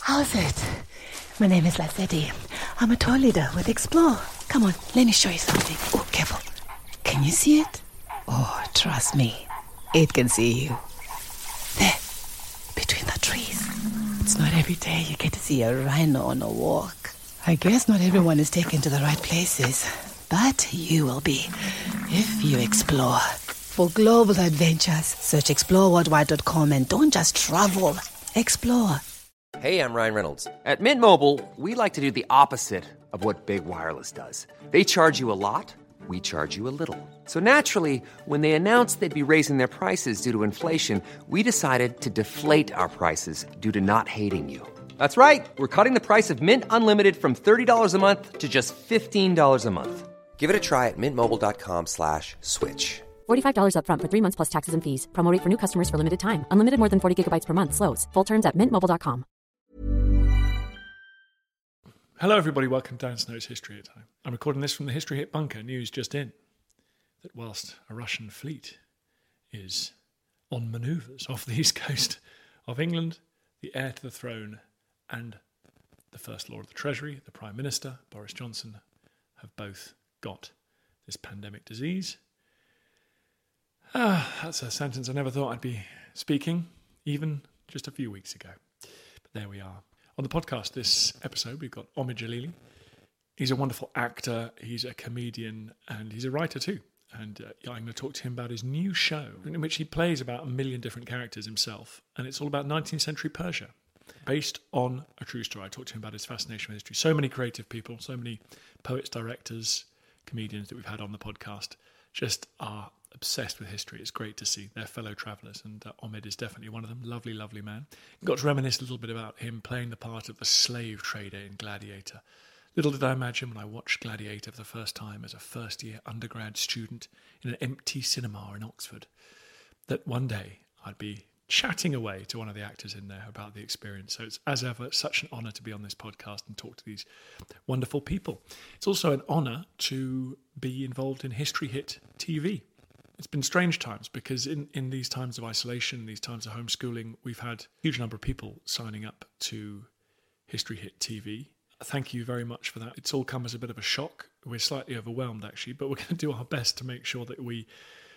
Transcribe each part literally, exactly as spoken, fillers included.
How's it? My name is Lazetti. I'm a tour leader with Explore. Come on, let me show you something. Oh, careful. Can you see it? Oh, trust me. It can see you. There, between the trees. It's not every day you get to see a rhino on a walk. I guess not everyone is taken to the right places, but you will be if you explore. For global adventures, search explore worldwide dot com and don't just travel, explore. Hey, I'm Ryan Reynolds. At Mint Mobile, we like to do the opposite of what Big Wireless does. They charge you a lot, we charge you a little. So naturally, when they announced they'd be raising their prices due to inflation, we decided to deflate our prices due to not hating you. That's right. We're cutting the price of Mint Unlimited from thirty dollars a month to just fifteen dollars a month. Give it a try at mintmobile.com slash switch. forty-five dollars up front for three months plus taxes and fees. Promo rate for new customers for limited time. Unlimited more than forty gigabytes per month. Slows full terms at mint mobile dot com. Hello everybody, welcome to Dan Snow's History Hit Time. I'm recording this from the History Hit bunker. News just in that whilst a Russian fleet is on manoeuvres off the east coast of England, the heir to the throne and the First Lord of the Treasury, the Prime Minister, Boris Johnson, have both got this pandemic disease. Ah, that's a sentence I never thought I'd be speaking, even just a few weeks ago. But there we are. On the podcast this episode, we've got Omid Djalili. He's a wonderful actor, he's a comedian, and he's a writer too. And uh, I'm going to talk to him about his new show, in which he plays about a million different characters himself. And it's all about nineteenth century Persia, based on a true story. I talked to him about his fascination with history. So many creative people, so many poets, directors, comedians that we've had on the podcast just are obsessed with history. It's great to see their fellow travellers, and uh, Omid is definitely one of them. Lovely, lovely man. Got to reminisce a little bit about him playing the part of the slave trader in Gladiator. Little did I imagine when I watched Gladiator for the first time as a first-year undergrad student in an empty cinema in Oxford, that one day I'd be chatting away to one of the actors in there about the experience. So it's, as ever, such an honour to be on this podcast and talk to these wonderful people. It's also an honour to be involved in History Hit T V. It's been strange times because in, in these times of isolation, these times of homeschooling, we've had a huge number of people signing up to History Hit T V. Thank you very much for that. It's all come as a bit of a shock. We're slightly overwhelmed, actually, but we're going to do our best to make sure that we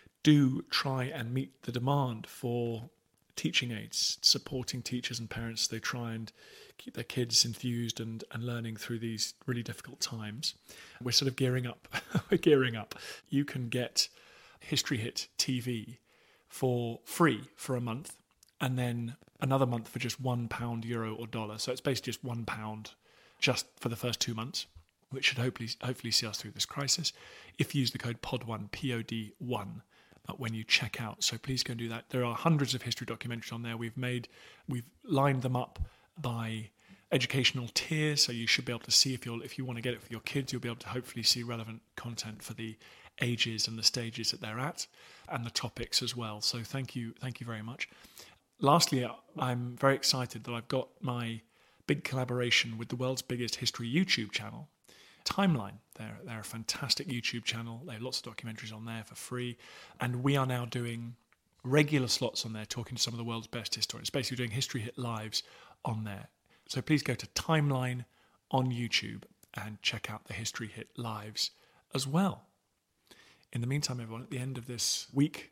do try and meet the demand for teaching aids, supporting teachers and parents. They try and keep their kids enthused and, and learning through these really difficult times. We're sort of gearing up. We're gearing up. You can get History Hit T V for free for a month, and then another month for just one pound, euro, or dollar. So it's basically just one pound just for the first two months, which should hopefully hopefully see us through this crisis. If you use the code P O D one, P O D one, uh, when you check out. So please go and do that. There are hundreds of history documentaries on there. We've made, we've lined them up by educational tiers, so you should be able to see if you're if you want to get it for your kids, you'll be able to hopefully see relevant content for the ages and the stages that they're at, and the topics as well. So thank you, thank you very much. Lastly, I'm very excited that I've got my big collaboration with the world's biggest history YouTube channel, Timeline. They're, they're a fantastic YouTube channel. They have lots of documentaries on there for free, and we are now doing regular slots on there talking to some of the world's best historians, basically doing History Hit Lives on there. So please go to Timeline on YouTube and check out the History Hit Lives as well. In the meantime, everyone, at the end of this week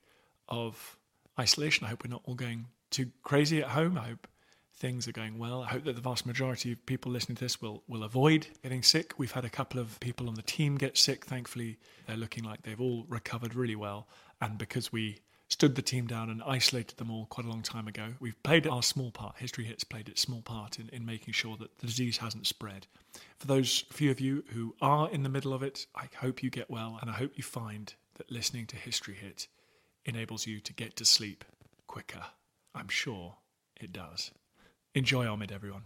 of isolation, I hope we're not all going too crazy at home. I hope things are going well. I hope that the vast majority of people listening to this will, will avoid getting sick. We've had a couple of people on the team get sick. Thankfully, they're looking like they've all recovered really well. And because we stood the team down and isolated them all quite a long time ago, we've played our small part. History Hit's played its small part in, in making sure that the disease hasn't spread. For those few of you who are in the middle of it, I hope you get well, and I hope you find that listening to History Hit enables you to get to sleep quicker. I'm sure it does. Enjoy Omid, everyone.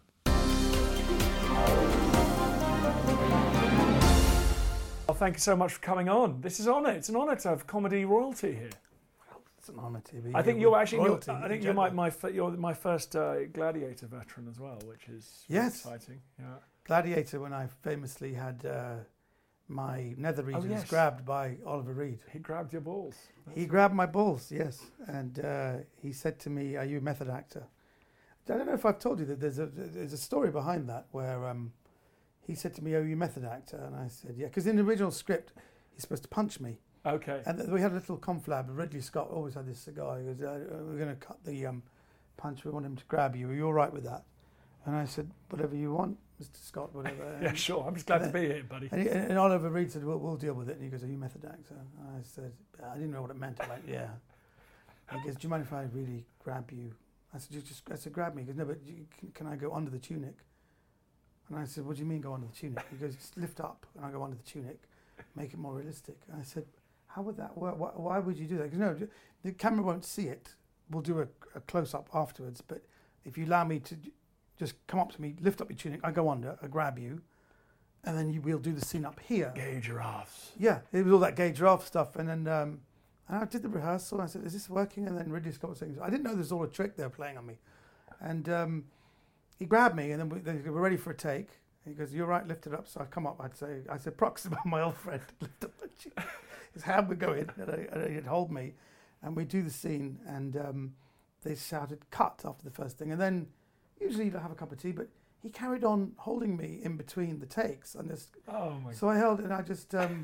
Well, thank you so much for coming on. This is an honour. It's an honour to have comedy royalty here. It's an honour to be. I think you're actually. You're, I think you're my general. my you're my first uh, Gladiator veteran as well, which is really Yes. exciting. Yeah. Gladiator, when I famously had uh, my nether regions yes. grabbed by Oliver Reed. He grabbed your balls. He grabbed my balls, yes, and uh, he said to me, "Are you a method actor?" I don't know if I've told you that there's a there's a story behind that where um, he said to me, "Oh, you method actor," and I said, "Yeah," because in the original script he's supposed to punch me. Okay. And we had a little conflab. Ridley Scott always had this cigar. He goes, uh, "We're going to cut the um, punch. We want him to grab you. Are you all right with that?" And I said, "Whatever you want, Mister Scott, whatever." Yeah, sure. I'm just glad and to be here, buddy. And, he, and Oliver Reed said, "We'll, we'll deal with it." And he goes, "Are you method actor?" And I said, "I didn't know what it meant." I went, "Yeah." And he goes, "Do you mind if I really grab you?" I said, "You just," I said, "Grab me." He goes, "No, but you, can, can I go under the tunic?" And I said, "What do you mean go under the tunic?" He goes, "Just lift up," and I go under the tunic, make it more realistic. And I said, "How would that work? Why, why would you do that?" Because no, the camera won't see it. We'll do a, a close-up afterwards. But if you allow me to just come up to me, lift up your tunic, I go under, I grab you, and then you, we'll do the scene up here. Gay giraffes. Yeah, it was all that gay giraffe stuff. And then um, and I did the rehearsal, and I said, "Is this working?" And then Ridley Scott was saying, I didn't know this was all a trick they were playing on me. And um, he grabbed me, and then we, they were ready for a take. He goes, "You're right, lift it up." So I come up, I'd say, I said, "Proxima, my old friend, lift up my tunic." His hand would go in, and, I, and he'd hold me, and we'd do the scene, and um, they shouted cut after the first thing, and then usually you'd have a cup of tea, but he carried on holding me in between the takes, and just, oh my so I held it, and I just um,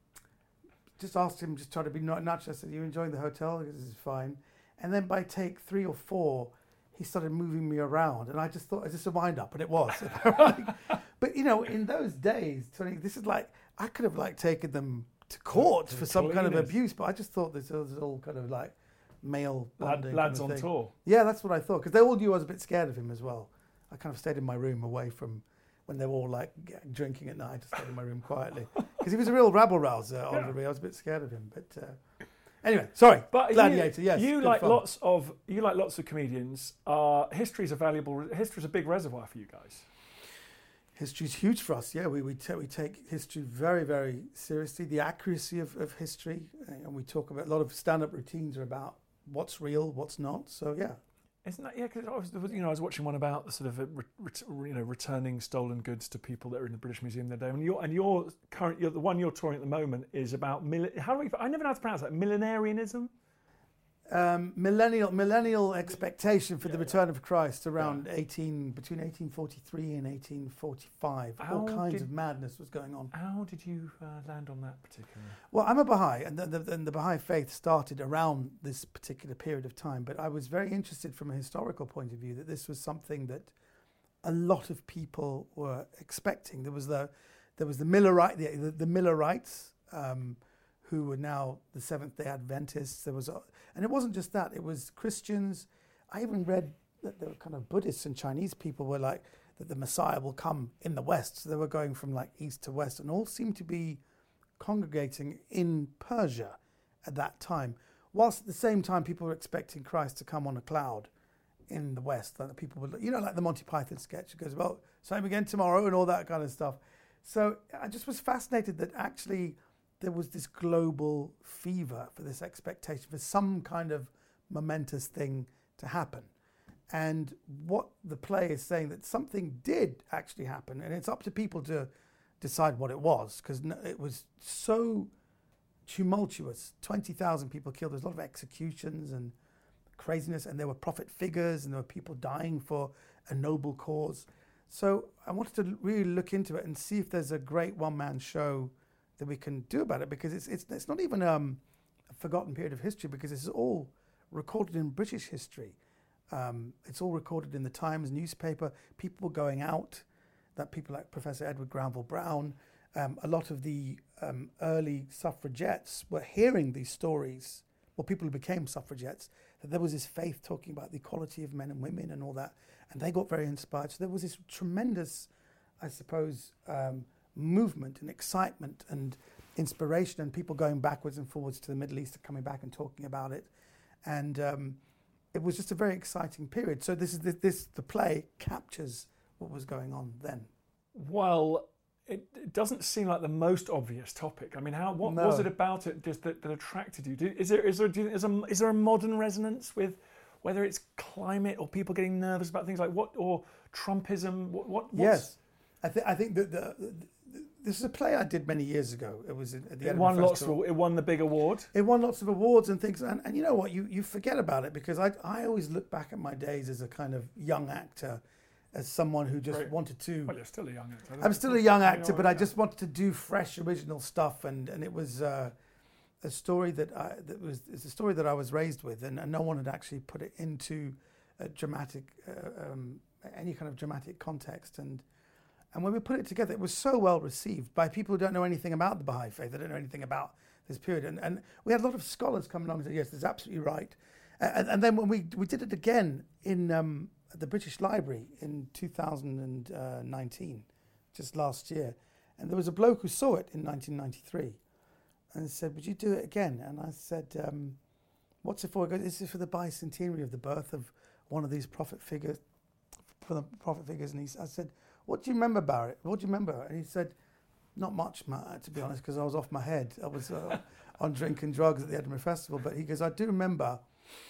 just asked him, just trying to be not nuts. I said, "You enjoying the hotel?" He goes, "This is fine." And then by take three or four, he started moving me around, and I just thought, it's just a wind up, and it was. But you know, in those days, Tony, this is like, I could have like taken them to court for some kind of abuse, but I just thought this was all kind of like male Lad, bonding lads kind on of tour. Yeah, that's what I thought, because they all knew I was a bit scared of him as well. I kind of stayed in my room away from when they were all like g- drinking at night. I just stayed in my room quietly because he was a real rabble rouser. Oliver Reed. I was a bit scared of him, but uh, anyway, sorry. But Gladiator, you, yes. You good like fun. lots of you like lots of comedians. Uh, history's a valuable. History's a big reservoir for you guys. History's huge for us. Yeah, we we, ta- we take history very very seriously. The accuracy of, of history, and we talk about a lot of stand-up routines are about what's real, what's not. So yeah. Isn't that, yeah, because I was, you know, I was watching one about the sort of, uh, re, re, you know, returning stolen goods to people that are in the British Museum the other day. And your and your current, you're, the one you're touring at the moment is about, mil, how do we, I never know how to pronounce that, millenarianism? Um, millennial millennial expectation for yeah, the return yeah. of Christ around yeah. eighteen between eighteen forty-three and eighteen forty-five. How All kinds did, of madness was going on. How did you uh, land on that particular? Well, I'm a Baha'i, and the, the, and the Baha'i faith started around this particular period of time. But I was very interested from a historical point of view that this was something that a lot of people were expecting. There was the there was the Millerite the, the, the Millerites. Um, who were now the Seventh-day Adventists. There was, a, and it wasn't just that, it was Christians. I even read that there were kind of Buddhists and Chinese people were like, that the Messiah will come in the West. So they were going from like east to west, and all seemed to be congregating in Persia at that time. Whilst at the same time, people were expecting Christ to come on a cloud in the West. Like people would, you know, like the Monty Python sketch. It goes, well, same again tomorrow, and all that kind of stuff. So I just was fascinated that actually there was this global fever for this expectation for some kind of momentous thing to happen. And what the play is saying that something did actually happen, and it's up to people to decide what it was, because it was so tumultuous. twenty thousand people killed. There's a lot of executions and craziness, and there were prophet figures, and there were people dying for a noble cause. So I wanted to really look into it and see if there's a great one-man show that we can do about it, because it's it's it's not even um, a forgotten period of history, because it's all recorded in British history. Um, it's all recorded in the Times newspaper. People were going out, that people like Professor Edward Granville Brown, um, a lot of the um, early suffragettes were hearing these stories, well, people who became suffragettes, that there was this faith talking about the equality of men and women and all that, and they got very inspired. So there was this tremendous, I suppose, um, movement and excitement and inspiration, and people going backwards and forwards to the Middle East and coming back and talking about it, and um, it was just a very exciting period. So this is the, this the play captures what was going on then. Well, it, it doesn't seem like the most obvious topic. I mean, how what No. was it about it just that, that attracted you? Do, is there is there do you, is, a, is there a modern resonance with whether it's climate or people getting nervous about things like what, or Trumpism? What, what what's... Yes, I think I think that the, the this is a play I did many years ago. It was at the It Edinburgh won lots Festival. of, it won the big award. It won lots of awards and things, and, and you know what? You you forget about it because I I always look back at my days as a kind of young actor, as someone who just Right. wanted to. Well, you're still a young actor. I'm still a young actor, You know, but I yeah. just wanted to do fresh, original stuff, and and it was uh, a story that I that was it's a story that I was raised with, and, and no one had actually put it into a dramatic uh, um, any kind of dramatic context, and. And when we put it together, it was so well received by people who don't know anything about the Baha'i faith. They don't know anything about this period. And, and we had a lot of scholars come along and say, yes, that's absolutely right. And, and then when we, we did it again in um, the British Library in two thousand nineteen, just last year, and there was a bloke who saw it in nineteen ninety-three and said, would you do it again? And I said, um, what's it for? He goes, this is for the bicentenary of the birth of one of these prophet figures, for the prophet figures. And he, I said, what do you remember about it? What do you remember? And he said, not much, Matt, to be honest, because I was off my head. I was uh, on drink and drugs at the Edinburgh Festival. But he goes, I do remember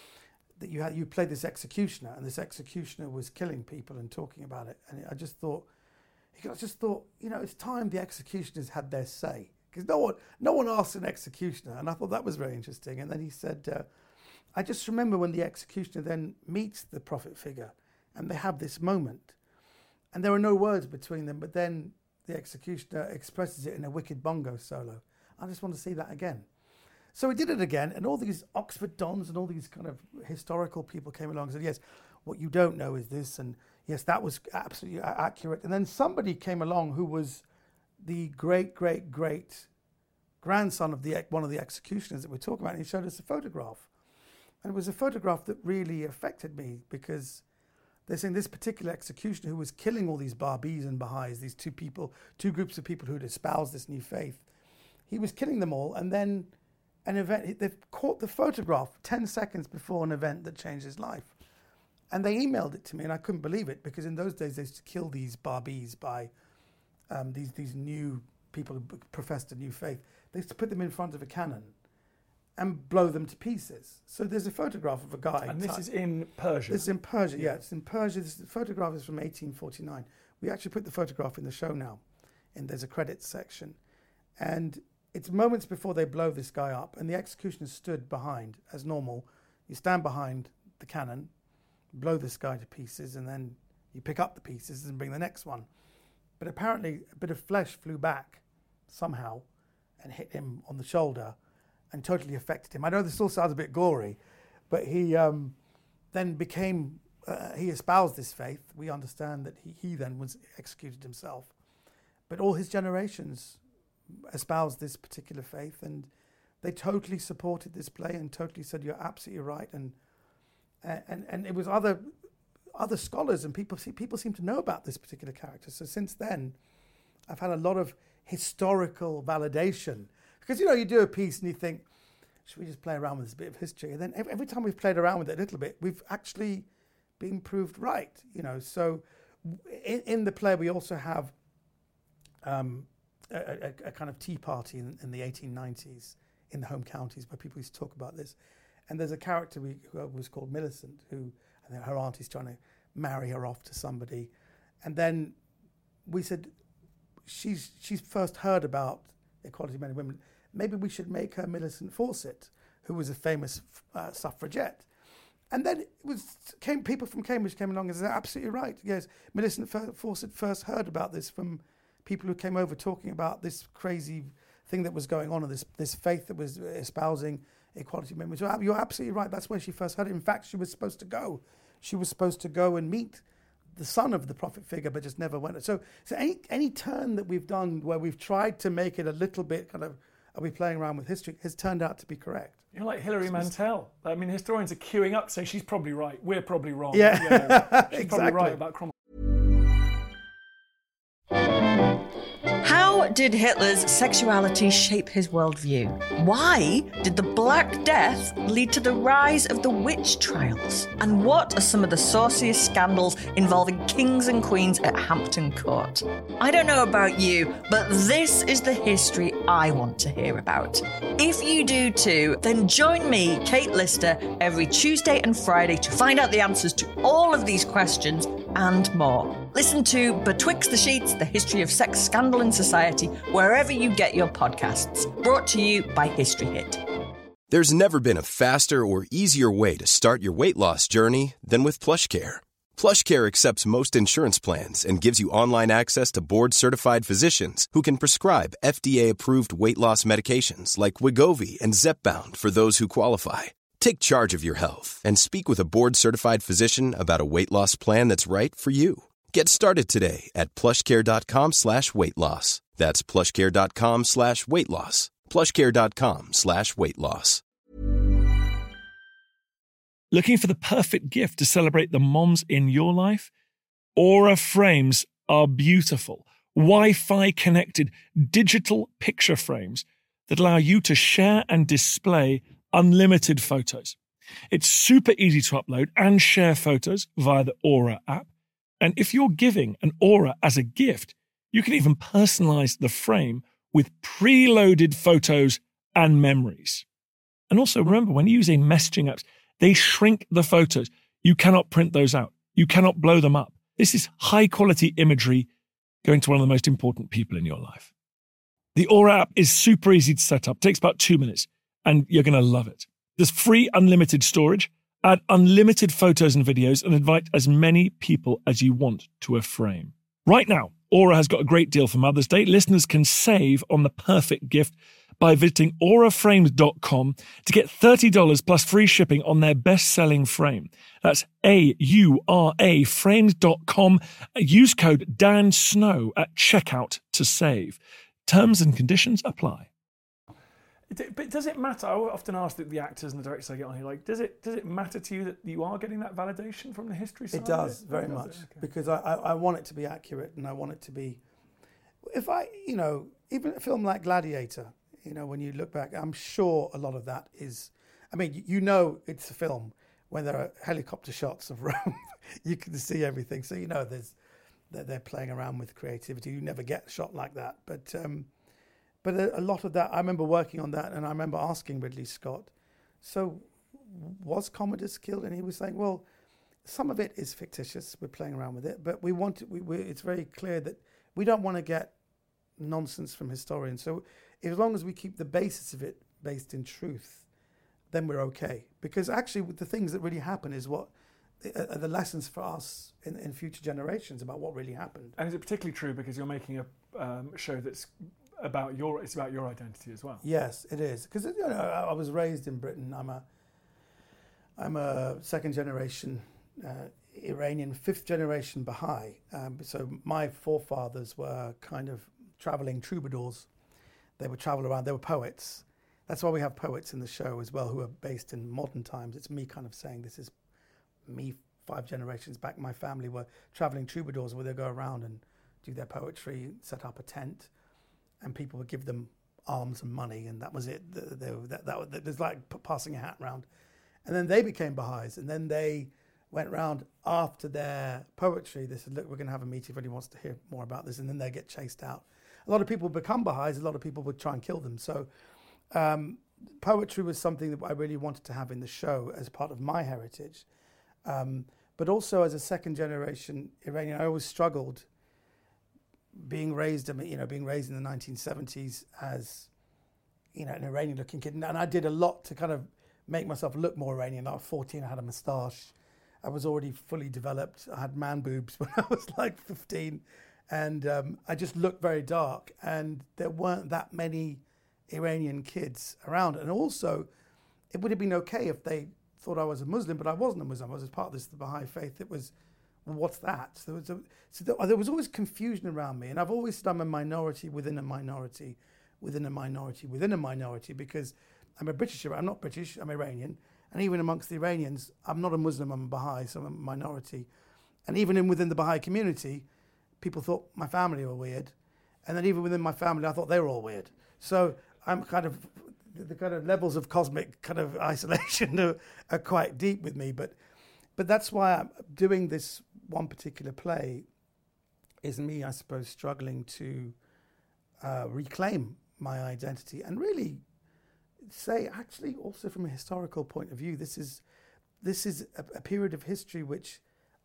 that you had you played this executioner, and this executioner was killing people and talking about it. And I just thought, he goes, I just thought, you know, it's time the executioners had their say, because no one, no one asked an executioner, and I thought that was very interesting. And then he said, uh, I just remember when the executioner then meets the prophet figure, and they have this moment. And there are no words between them, but then the executioner expresses it in a wicked bongo solo. I just want to see that again. So we did it again, and all these Oxford dons and all these kind of historical people came along and said, yes, what you don't know is this, and yes, that was absolutely accurate. And then somebody came along who was the great, great, great grandson of the one of the executioners that we're talking about, and he showed us a photograph. And it was a photograph that really affected me, because they're saying this particular executioner who was killing all these Babis and Baha'is, these two people, two groups of people who had espoused this new faith, he was killing them all. And then an event, they've caught the photograph ten seconds before an event that changed his life. And they emailed it to me, and I couldn't believe it, because in those days they used to kill these Babis by um, these, these new people who professed a new faith. They used to put them in front of a cannon and blow them to pieces. So there's a photograph of a guy. And this type. is in Persia. This is in Persia, yeah. It's in Persia. This photograph is from eighteen forty-nine. We actually put the photograph in the show now, and there's a credits section. And it's moments before they blow this guy up, and the executioner stood behind, as normal. You stand behind the cannon, blow this guy to pieces, and then you pick up the pieces and bring the next one. But apparently a bit of flesh flew back somehow and hit him on the shoulder and totally affected him. I know this all sounds a bit gory, but he um, then became, uh, he espoused this faith. We understand that he, he then was executed himself. But all his generations espoused this particular faith, and they totally supported this play and totally said, you're absolutely right. And and and it was other other scholars and people, people seem to know about this particular character. So since then, I've had a lot of historical validation. Because, you know, you do a piece and you think, should we just play around with this bit of history? And then every, every time we've played around with it a little bit, we've actually been proved right, you know. So in, in the play, we also have um, a, a, a kind of tea party in, in the eighteen nineties in the home counties where people used to talk about this. And there's a character we, who was called Millicent, who, and then her auntie's trying to marry her off to somebody. And then we said, she's she's first heard about equality of men and women. Maybe we should make her Millicent Fawcett, who was a famous uh, suffragette. And then it was came people from Cambridge came along and said, absolutely right. Yes, Millicent Fawcett first heard about this from people who came over talking about this crazy thing that was going on, and this this faith that was espousing equality of men. So you're absolutely right. That's where she first heard it. In fact, she was supposed to go. She was supposed to go and meet the son of the prophet figure, but just never went. So, so any any turn that we've done where we've tried to make it a little bit kind of, are we playing around with history, has turned out to be correct. You're like Hilary Mantel. I mean, historians are queuing up to say she's probably right. We're probably wrong. Yeah, you know, she's exactly. probably right about Cromwell. How did Hitler's sexuality shape his worldview? Why did the Black Death lead to the rise of the witch trials? And what are some of the sauciest scandals involving kings and queens at Hampton Court? I don't know about you, but this is the history I want to hear about. If you do too, then join me, Kate Lister, every Tuesday and Friday to find out the answers to all of these questions and more. Listen to Betwixt the Sheets, The History of Sex, Scandal and Society, wherever you get your podcasts. Brought to you by History Hit. There's never been a faster or easier way to start your weight loss journey than with PlushCare. PlushCare accepts most insurance plans and gives you online access to board-certified physicians who can prescribe F D A-approved weight loss medications like Wegovy and Zepbound for those who qualify. Take charge of your health and speak with a board-certified physician about a weight loss plan that's right for you. Get started today at plushcare.com slash weight loss. That's plushcare.com slash weight loss. plushcare.com slash weight loss. Looking for the perfect gift to celebrate the moms in your life? Aura frames are beautiful, Wi-Fi connected digital picture frames that allow you to share and display unlimited photos. It's super easy to upload and share photos via the Aura app. And if you're giving an Aura as a gift, you can even personalize the frame with preloaded photos and memories. And also remember, when using messaging apps, they shrink the photos. You cannot print those out. You cannot blow them up. This is high quality imagery going to one of the most important people in your life. The Aura app is super easy to set up. It takes about two minutes and you're going to love it. There's free unlimited storage, add unlimited photos and videos, and invite as many people as you want to a frame. Right now, Aura has got a great deal for Mother's Day. Listeners can save on the perfect gift by visiting aura frames dot com to get thirty dollars plus free shipping on their best-selling frame. That's A U R A frames dot com. Use code Dan Snow at checkout to save. Terms and conditions apply. But does it matter? I often ask the, the actors and the directors I get on here, like, does it does it matter to you that you are getting that validation from the history side? It does, of it? very It does much, it? Okay. because I, I, I want it to be accurate, and I want it to be, if I, you know, even a film like Gladiator, you know, when you look back, I'm sure a lot of that is, I mean, you know it's a film when there are helicopter shots of Rome, you can see everything. So, you know, there's they're, they're playing around with creativity. You never get a shot like that. But um, but a, a lot of that, I remember working on that, and I remember asking Ridley Scott, so was Commodus killed? And he was saying, well, some of it is fictitious. We're playing around with it. But we want to, we, we, it's very clear that we don't want to get nonsense from historians. So as long as we keep the basis of it based in truth, then we're okay. Because actually the things that really happen is what are the lessons for us in, in future generations about what really happened. And is it particularly true because you're making a um, show that's about your, it's about your identity as well? Yes, it is. Because you know, I was raised in Britain. I'm a, I'm a second generation uh, Iranian, fifth generation Baha'i. Um, so my forefathers were kind of traveling troubadours. They would travel around, they were poets. That's why we have poets in the show as well who are based in modern times. It's me kind of saying this is me five generations back. My family were traveling troubadours where they go around and do their poetry, set up a tent, and people would give them alms and money, and that was it. They, they, that, that, that, there's like p- passing a hat round. And then they became Baha'is, and then they went round after their poetry. They said, look, we're going to have a meeting if anyone wants to hear more about this, and then they get chased out. A lot of people become Baha'is, a lot of people would try and kill them. So um, poetry was something that I really wanted to have in the show as part of my heritage. Um, but also as a second generation Iranian, I always struggled being raised, I mean, you know, being raised in the nineteen seventies as, you know, an Iranian looking kid. And I did a lot to kind of make myself look more Iranian. I was fourteen, I had a moustache. I was already fully developed. I had man boobs when I was like fifteen. And um, I just looked very dark, and there weren't that many Iranian kids around. And also, it would have been okay if they thought I was a Muslim, but I wasn't a Muslim. I was part of this the Baha'i faith. It was, well, what's that? So, there was, a, so there, there was always confusion around me, and I've always said I'm a minority within a minority, within a minority, within a minority, because I'm a British. I'm not British. I'm Iranian, and even amongst the Iranians, I'm not a Muslim. I'm a Baha'i, so I'm a minority, and even in within the Baha'i community, people thought my family were weird. And then even within my family, I thought they were all weird. So I'm kind of, the kind of levels of cosmic kind of isolation are, are quite deep with me. But but that's why I'm doing this one particular play is me, I suppose, struggling to uh, reclaim my identity and really say, actually, also from a historical point of view, this is, this is a, a period of history which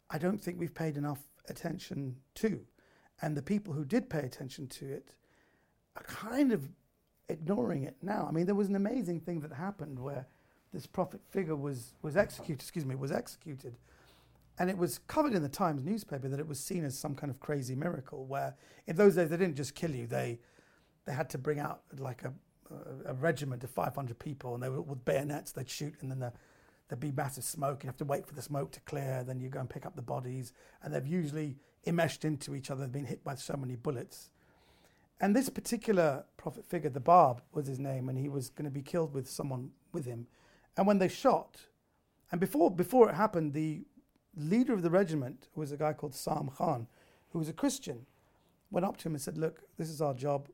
I don't think we've paid enough attention to. And the people who did pay attention to it are kind of ignoring it now. I mean, there was an amazing thing that happened where this prophet figure was, was executed, excuse me, was executed. And it was covered in the Times newspaper that it was seen as some kind of crazy miracle, where in those days they didn't just kill you, they they had to bring out like a, a, a regiment of five hundred people, and they were with bayonets, they'd shoot, and then the, there'd be massive smoke, you have to wait for the smoke to clear, then you go and pick up the bodies, and they've usually enmeshed into each other, they've been hit by so many bullets. And this particular prophet figure, the Bab was his name, and he was going to be killed with someone with him. And when they shot, and before before it happened, the leader of the regiment, who was a guy called Sam Khan, who was a Christian, went up to him and said, look, this is our job.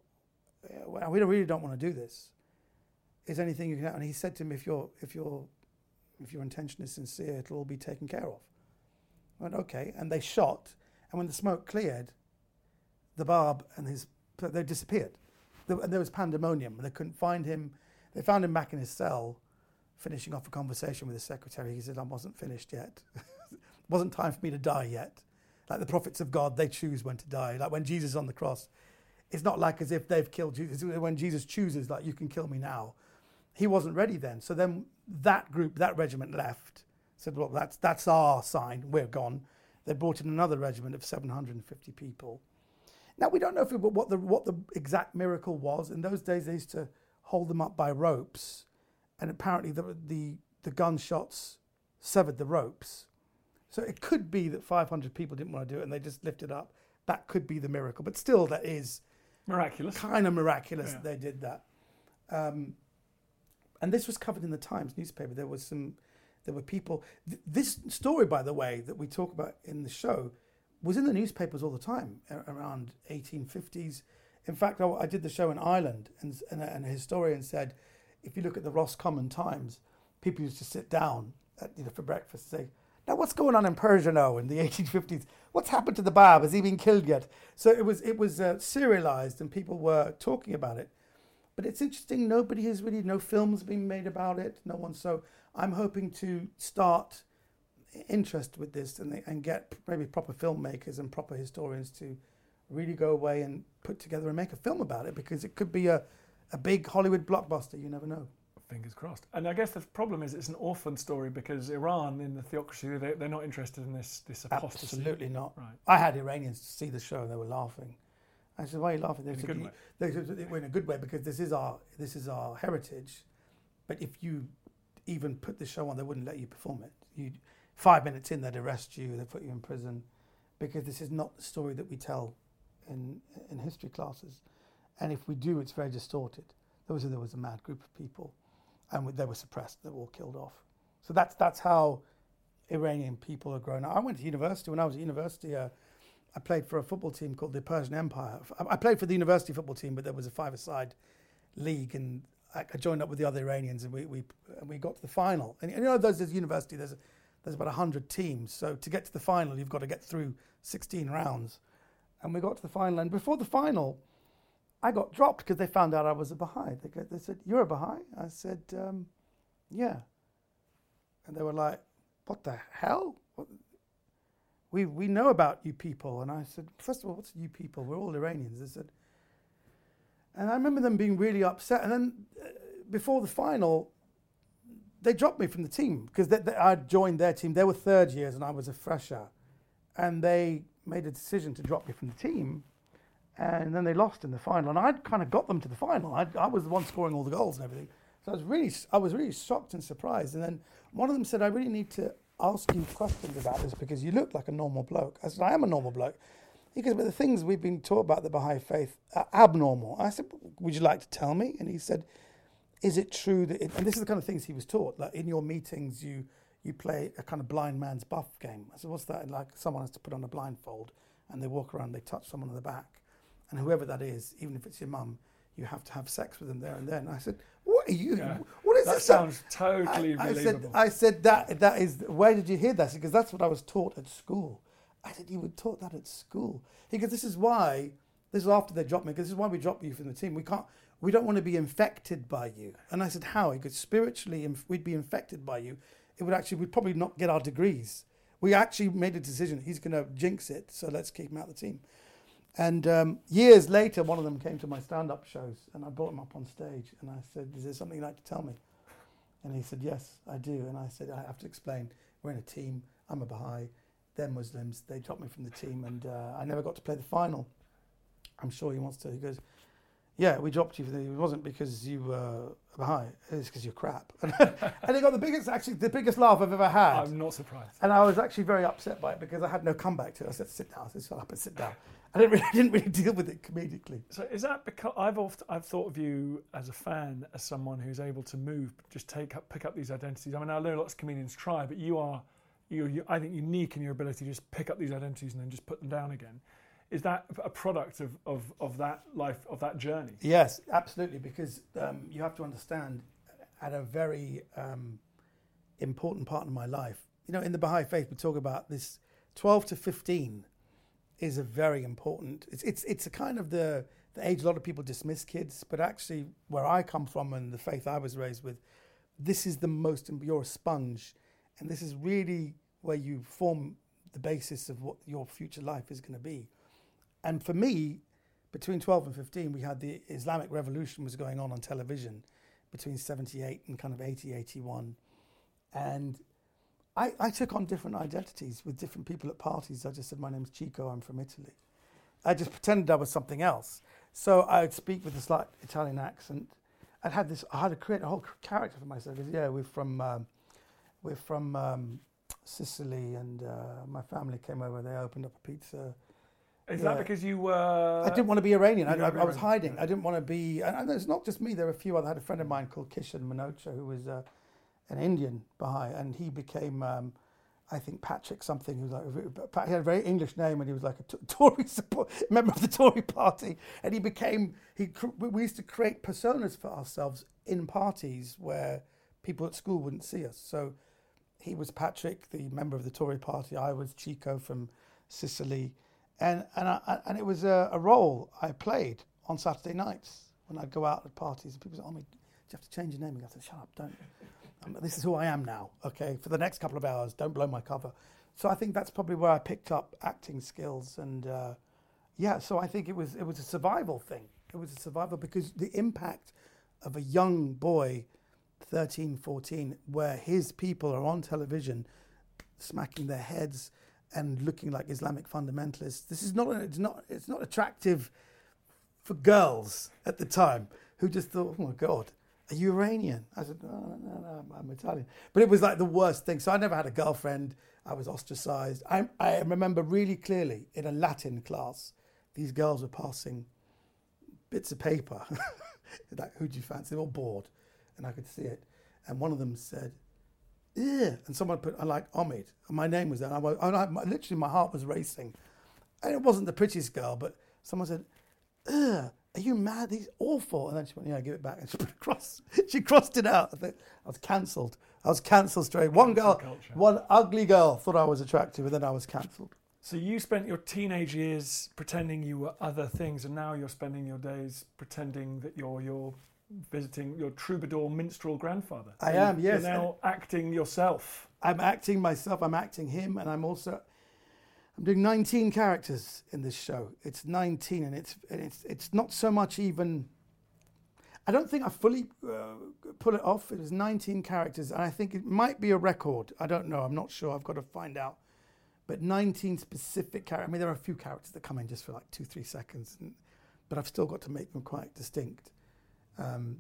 We don't, really don't want to do this. Is there anything you can... And he said to him, if, you're, if, you're, if your intention is sincere, it'll all be taken care of. I went, okay. And they shot. And when the smoke cleared, the Bab and his... They disappeared. There, there was pandemonium. They couldn't find him. They found him back in his cell, finishing off a conversation with his secretary. He said, I wasn't finished yet. It wasn't time for me to die yet. Like the prophets of God, they choose when to die. Like when Jesus is on the cross, it's not like as if they've killed Jesus. When Jesus chooses, like, you can kill me now. He wasn't ready then. So then that group, that regiment left, said, well, that's that's our sign. We're gone. They brought in another regiment of seven hundred fifty people. Now, we don't know if it, what the what the exact miracle was. In those days, they used to hold them up by ropes. And apparently the, the, the gunshots severed the ropes. So it could be that five hundred people didn't want to do it and they just lifted up. That could be the miracle. But still, that is miraculous. Kind of miraculous Yeah. that they did that. Um, and this was covered in the Times newspaper. There was some, there were people. Th- this story, by the way, that we talk about in the show was in the newspapers all the time around eighteen fifties. In fact, I, I did the show in Ireland, and, and, a, and a historian said, if you look at the Roscommon Times, people used to sit down at, you know, for breakfast and say, now what's going on in Persia now in the eighteen fifties? What's happened to the Bab? Has he been killed yet? So it was it was uh, serialized and people were talking about it. But it's interesting, nobody has really, no films being made about it, no one. So I'm hoping to start interest with this and, they, and get maybe proper filmmakers and proper historians to really go away and put together and make a film about it, because it could be a, a big Hollywood blockbuster, you never know. Fingers crossed. And I guess the problem is it's an orphan story because Iran, in the theocracy, they, they're not interested in this this apostasy. Absolutely not. Right. I had Iranians see the show; they were laughing. I said, "Why are you laughing?" They In a said, good "You- way. They said, "They were in a good way because this is our this is our heritage." But if you even put the show on, they wouldn't let you perform it. You five minutes in, they'd arrest you. They'd put you in prison because this is not the story that we tell in in history classes. And if we do, it's very distorted. There was a, there was a mad group of people. And they were suppressed. They were all killed off. So that's that's how Iranian people are growing up. I went to university. When I was at university, uh, I played for a football team called the Persian Empire. I played for the university football team, but there was a five-a-side league, and I joined up with the other Iranians, and we we and we got to the final. And you know, there's this university. There's there's about a hundred teams. So to get to the final, you've got to get through sixteen rounds. And we got to the final, and before the final, I got dropped because they found out I was a Baha'i. They, go, they said, "You're a Baha'i?" I said, um, "Yeah." And they were like, "What the hell? What? We we know about you people." And I said, "First of all, what's you people? We're all Iranians." They said, and I remember them being really upset. And then uh, before the final, they dropped me from the team because they, they, I joined their team. They were third years and I was a fresher, and they made a decision to drop me from the team. And then they lost in the final, and I'd kind of got them to the final. I, I was the one scoring all the goals and everything, so I was really, I was really shocked and surprised. And then one of them said, "I really need to ask you questions about this because you look like a normal bloke." I said, "I am a normal bloke." He goes, "But the things we've been taught about the Baha'i faith are abnormal." I said, "Would you like to tell me?" And he said, "Is it true that?" It, and this is the kind of things he was taught. Like in your meetings, you you play a kind of blind man's buff game. I said, "What's that?" And like someone has to put on a blindfold, and they walk around, they touch someone on the back. And whoever that is, even if it's your mum, you have to have sex with them there and then. I said, "What are you? Yeah. What is That this?" sounds totally I, I believable. said, I said that that is. Where did you hear that? Because that's what I was taught at school. I said, "You were taught that at school?" He goes, "This is why. This is after they dropped me. Because this is why we dropped you from the team. We can't. We don't want to be infected by you." And I said, "How?" He goes, "Spiritually, we'd be infected by you. It would actually. We'd probably not get our degrees. We actually made a decision. He's going to jinx it, so let's keep him out of the team. And um, years later, one of them came to my stand-up shows, and I brought him up on stage, and I said, is there something you'd like to tell me? And he said, yes, I do. And I said, I have to explain. We're in a team. I'm a Baha'i. They're Muslims. They dropped me from the team, and uh, I never got to play the final. I'm sure he wants to. He goes, yeah, we dropped you. It wasn't because you were a Baha'i. It's because you're crap. And he got the biggest, actually, the biggest laugh I've ever had. I'm not surprised. And I was actually very upset by it because I had no comeback to it. I said, sit down. I said, shut up and sit down. I didn't really, didn't really deal with it comedically. So is that because I've often I've thought of you as a fan as someone who's able to move, just take up, pick up these identities. I mean, I know lots of comedians try, but you are, you, you I think, unique in your ability to just pick up these identities and then just put them down again. Is that a product of, of, of that life, of that journey? Yes, absolutely, because um, you have to understand, at a very um, important part of my life, you know, in the Baha'i faith, we talk about this twelve to fifteen is a very important, it's it's it's a kind of the, the age a lot of people dismiss kids, but actually where I come from and the faith I was raised with, this is the most, you're a sponge, and this is really where you form the basis of what your future life is going to be. And for me, between twelve and fifteen, we had the Islamic Revolution was going on on television between seventy-eight and kind of eighty, eighty-one. And I, I took on different identities with different people at parties. I just said, my name's Chico, I'm from Italy. I just pretended I was something else. So I would speak with a slight Italian accent. I'd had this, I had to create a whole character for myself. Because, yeah, we're from, um, we're from um, Sicily, and uh, my family came over, they opened up a pizza. Is Yeah. that because you were... I didn't want to be Iranian. I, You I, were I was Iranian, hiding. yeah. I didn't want to be... And, and it's not just me. There were a few other... I had a friend of mine called Kishan Manocha, who was uh, an Indian Baha'i, and he became, um, I think, Patrick something. He was like... He had a very English name, and he was like a t- Tory support, member of the Tory party. And he became... He We used to create personas for ourselves in parties where people at school wouldn't see us. So he was Patrick, the member of the Tory party. I was Chico from Sicily. And and I, and it was a, a role I played on Saturday nights when I'd go out at parties. And people said, oh, me, do you have to change your name? And I said, shut up, don't. Um, this is who I am now, okay? For the next couple of hours, don't blow my cover. So I think that's probably where I picked up acting skills. And uh, yeah, so I think it was it was a survival thing. It was a survival because the impact of a young boy, thirteen, fourteen, where his people are on television smacking their heads and looking like Islamic fundamentalists. This is not, it's not, it's not attractive for girls at the time who just thought, oh my God, are you Iranian? I said, no, no, no, no, I'm Italian. But it was like the worst thing. So I never had a girlfriend. I was ostracized. I, I remember really clearly in a Latin class, these girls were passing bits of paper. Like, who do you fancy? They were all bored. And I could see it. And one of them said, yeah, and someone put, I like Omid, and my name was there. And I, was, and I literally, my heart was racing. And it wasn't the prettiest girl, but someone said, ugh, are you mad? He's awful. And then she went, yeah, give it back. And she put it across. She crossed it out. I think I was cancelled. I was cancelled straight. One girl, culture. one ugly girl thought I was attractive, and then I was cancelled. So you spent your teenage years pretending you were other things, and now you're spending your days pretending that you're your visiting your troubadour minstrel grandfather. I So am, you're yes. now acting yourself. I'm acting myself, I'm acting him, and I'm also, I'm doing nineteen characters in this show. It's nineteen, and it's and it's it's not so much even, I don't think I fully uh, pull it off. It was nineteen characters, and I think it might be a record. I don't know, I'm not sure, I've got to find out. But nineteen specific characters, I mean, there are a few characters that come in just for like two, three seconds, and, but I've still got to make them quite distinct. Um,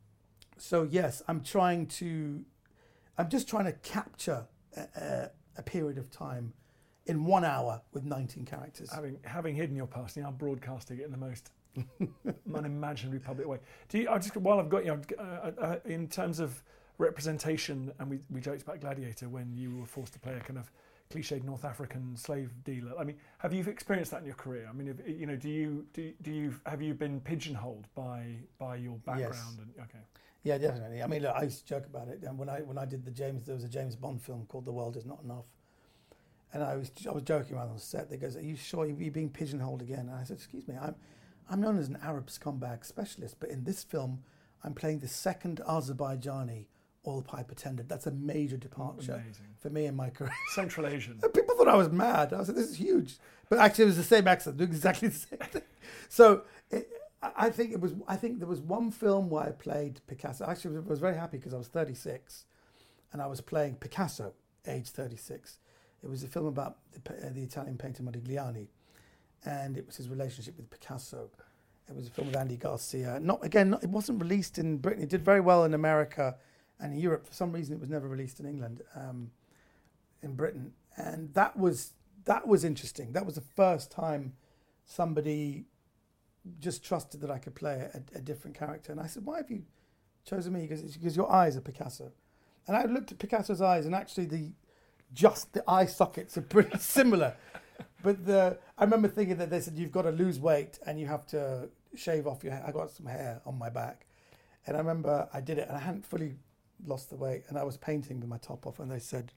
so yes, I'm trying to, I'm just trying to capture a, a, a period of time in one hour with nineteen characters. Having having hidden your past, you're now broadcasting it in the most unimaginably public way. Do you? I just while I've got you, uh, uh, in terms of representation, and we we joked about Gladiator when you were forced to play a kind of cliched North African slave dealer. I mean, have you experienced that in your career? I mean, if, you know, do you do do you have you been pigeonholed by by your background? Yes. And, okay. Yeah, definitely. I mean, look, I used to joke about it. And when I when I did the James, there was a James Bond film called The World Is Not Enough, and I was I was joking around on set. They goes, "Are you sure you're being pigeonholed again?" And I said, "Excuse me, I'm I'm known as an Arab scumbag specialist, but in this film, I'm playing the second Azerbaijani oil pipe attendant. That's a major departure Amazing. for me in my career. Central Asian. People thought I was mad. I was like, this is huge. But actually, it was the same accent, doing exactly the same thing. So it, I think it was. I think there was one film where I played Picasso. Actually, I was very happy because I was thirty-six, and I was playing Picasso, age thirty-six. It was a film about the, uh, the Italian painter Modigliani, and it was his relationship with Picasso. It was a film with Andy Garcia. Not again. Not, it wasn't released in Britain. It did very well in America and in Europe. For some reason, it was never released in England, um, in Britain, and that was that was interesting. That was the first time somebody just trusted that I could play a, a different character. And I said, "Why have you chosen me?" Because because your eyes are Picasso. And I looked at Picasso's eyes, and actually the just the eye sockets are pretty similar. But the I remember thinking that they said you've got to lose weight and you have to shave off your hair. I got some hair on my back, and I remember I did it, and I hadn't fully lost the weight, and I was painting with my top off, and they said,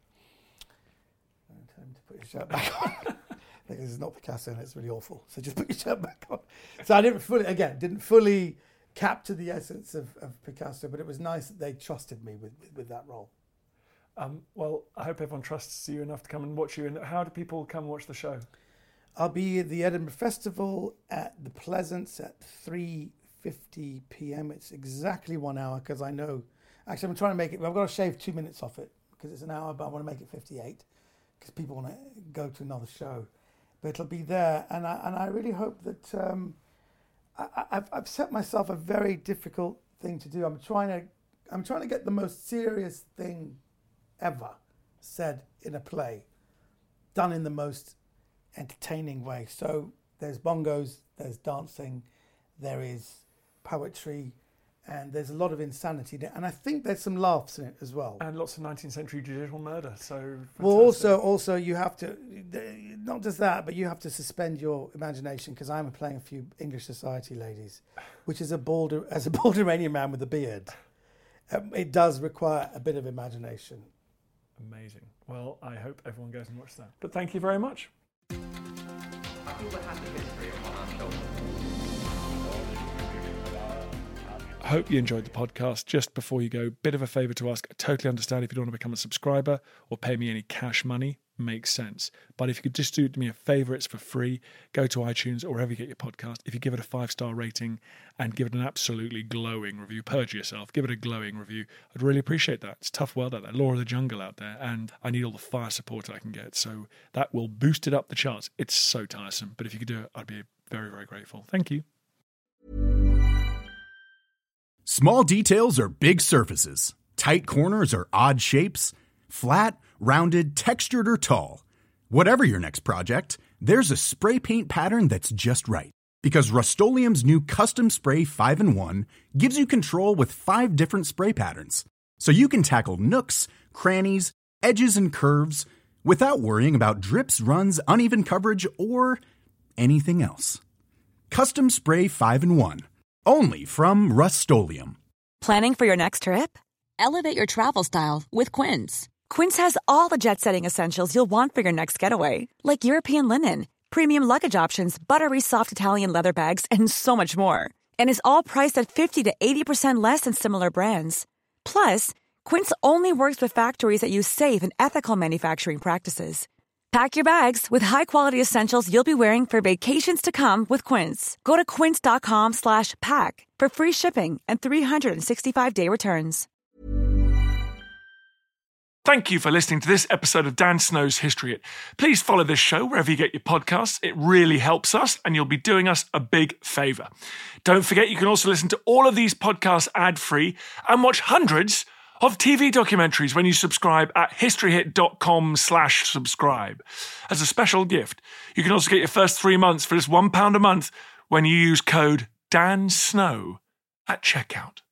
"Tell him to put your shirt back on." Because it's not Picasso and it's really awful. So just put your shirt back on. So I didn't fully, again, didn't fully capture the essence of, of Picasso, but it was nice that they trusted me with, with, with that role. Um, well, I hope everyone trusts you enough to come and watch you. And how do people come watch the show? I'll be at the Edinburgh Festival at the Pleasance at three fifty p.m. It's exactly one hour because I know, actually I'm trying to make it, I've got to shave two minutes off it because it's an hour, but I want to make it fifty-eight because people want to go to another show. But it'll be there, and I and I really hope that um, I, I've I've set myself a very difficult thing to do. I'm trying to I'm trying to get the most serious thing ever said in a play, done in the most entertaining way. So there's bongos, there's dancing, there is poetry, and there's a lot of insanity there. And I think there's some laughs in it as well. And lots of nineteenth century judicial murder. So fantastic. Well, also, also you have to, not just that, but you have to suspend your imagination because I'm playing a few English society ladies, which is a Balder, as a Balduranian man with a beard. Um, it does require a bit of imagination. Amazing. Well, I hope everyone goes and watches that. But thank you very much. I feel we have the history upon our shoulders. I hope you enjoyed the podcast. Just before you go, bit of a favour to ask. I totally understand if you don't want to become a subscriber or pay me any cash money. Makes sense. But if you could just do me a favour, it's for free. Go to iTunes or wherever you get your podcast. If you give it a five-star rating and give it an absolutely glowing review, perjure yourself, give it a glowing review. I'd really appreciate that. It's a tough world out there, law of the jungle out there, and I need all the fire support I can get. So that will boost it up the charts. It's so tiresome. But if you could do it, I'd be very, very grateful. Thank you. Small details are big surfaces. Tight corners are odd shapes. Flat, rounded, textured, or tall. Whatever your next project, there's a spray paint pattern that's just right. Because Rust-Oleum's new Custom Spray five in one gives you control with five different spray patterns. So you can tackle nooks, crannies, edges, and curves without worrying about drips, runs, uneven coverage, or anything else. Custom Spray five in one. Only from Rust-Oleum. Planning for your next trip? Elevate your travel style with Quince. Quince has all the jet-setting essentials you'll want for your next getaway, like European linen, premium luggage options, buttery soft Italian leather bags, and so much more. And is all priced at fifty to eighty percent less than similar brands. Plus, Quince only works with factories that use safe and ethical manufacturing practices. Pack your bags with high-quality essentials you'll be wearing for vacations to come with Quince. Go to quince.com slash pack for free shipping and three sixty-five day returns. Thank you for listening to this episode of Dan Snow's History Hit. Please follow this show wherever you get your podcasts. It really helps us, and you'll be doing us a big favour. Don't forget, you can also listen to all of these podcasts ad-free and watch hundreds of T V documentaries when you subscribe at historyhit.com slash subscribe. As a special gift, you can also get your first three months for just one pound a month when you use code DANSNOW at checkout.